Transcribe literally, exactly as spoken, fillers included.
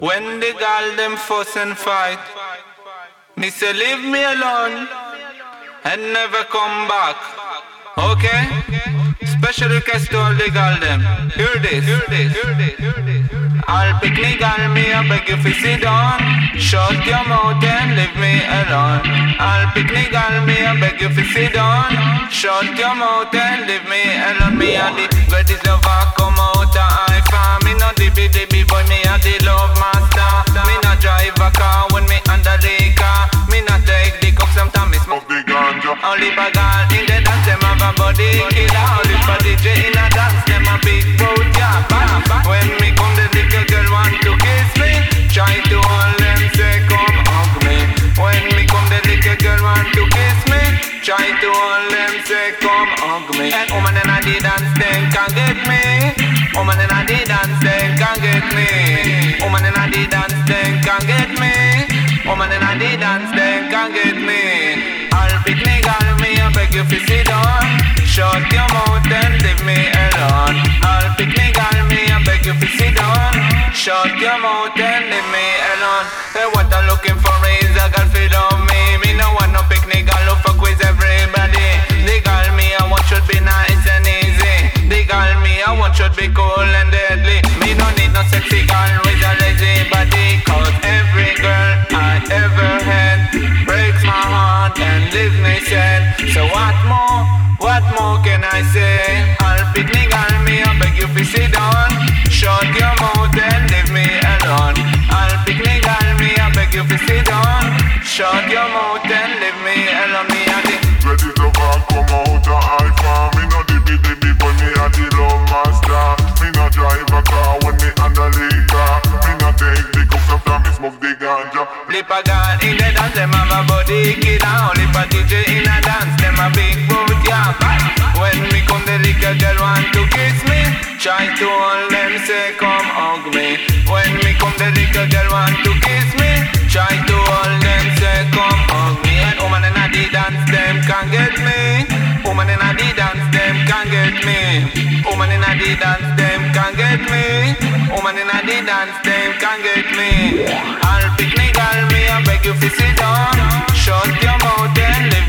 When the gal them fuss and fight, me say leave me alone and never come back. Okay? Special request to all the gal them. Hear this, hear this, hear this, hear this. I'll pick me gal, me I beg you to sit down. Shut your mouth and leave me alone. I'll pick me gal, me I beg you to sit down. Shut your mouth and leave me alone. Me and the greatest lover come out of I farm. Me no dibby dibby boy, me a the love master. Me no drive a car when me under the car. Me no take the cup, sometimes me smoke the ganja. Only for gal in the dance, them have a body killer. Only for D J in a dance, them a big boat, yeah. When me come the little girl want to kiss me, try to hold them say come hug me. When me come the little girl want to kiss me, try to hold them say come hug me. And woman in a the dance they can get me. Woman in a the dance they can get me. Woman in a the dance they can get me. Woman in a the dance they can get me. I'll pick me gal, me I beg you to sit down. Shut your mouth and leave me alone. I'll pick me gal, me I beg you to sit down. Shut your mouth and leave me alone. Hey, what I'm looking for is a girl fit on me. Me no want no picnic girl who fuck with everybody. The girl me I want should be nice and easy. The girl me I want should be cool and deadly. Me no need no sexy girl with a lazy body. Cause every girl I ever had breaks my heart and leaves me sad. So what more, what more can I say? I'll pick me girl, me I beg you to sit down. Shut your mouth and leave me alone. I'll pick me girl, me I beg you to sit down. Shut your mouth and leave me alone. Me and the ready to back come out of I farm. Me no dibby dibby boy, me a the love master. Me no drive a car when me under liquor. Me no take the cup, sometimes me smoke the ganja. Lip a girl in the dance, them have a body killer. Only for D J in a dance, them a big boat, yeah. When me come the little girl want to kiss me, try to hold them say come hug me. When me come the little girl want to kiss me, try to hold them say come hug me. And woman in a the dance, them can get me. Woman in a the dance, them can get me. Woman in a the dance, them can get me. Woman in a the dance, them can get me. I'll pick me girl, me I beg you to sit down. Shut your mouth and